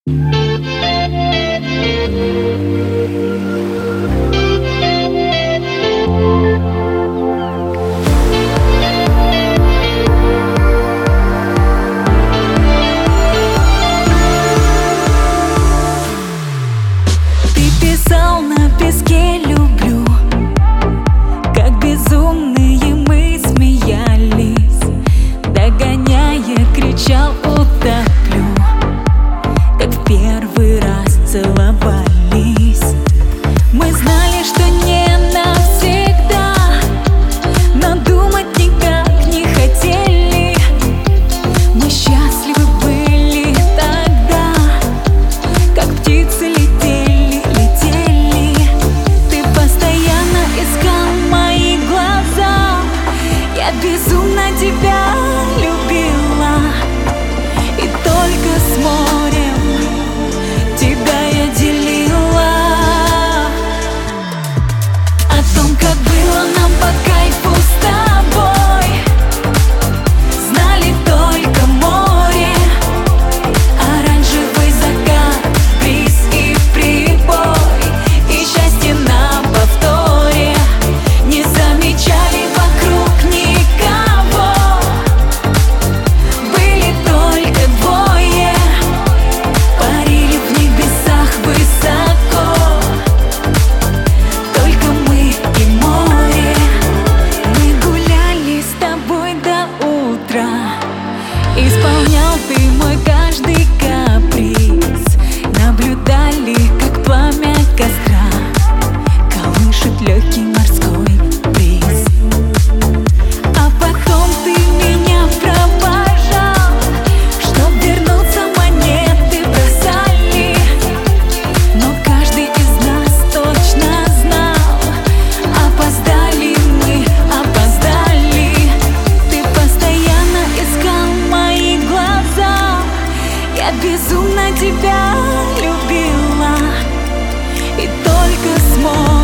Писал на песке «люблю», как безумные мы смеялись, догоняя, кричал «утоплю», как в первый раз целовались. Мы знали, что не навсегда, но думать никак не хотели. Мы счастливы были тогда, как птицы летели. Безумно тебя любила, и только с морем тебя я делила. О том, как было нам по кайфу с тобой, знали только море, оранжевый закат, бриз и прибой, и счастье на повторе. Не замечали вокруг никого, были только двое, парили в небесах высоко, только мы и море. Мы гуляли с тобой до утра, исполнял ты мой каждый каприз, наблюдали, как пламя костра колышет легкий морской бриз. А потом ты меня провожал, чтоб вернуться монеты бросали. Но каждый из нас точно знал, опоздали мы, опоздали. Ты постоянно искал мои глаза, я безумно тебя любила, и только смог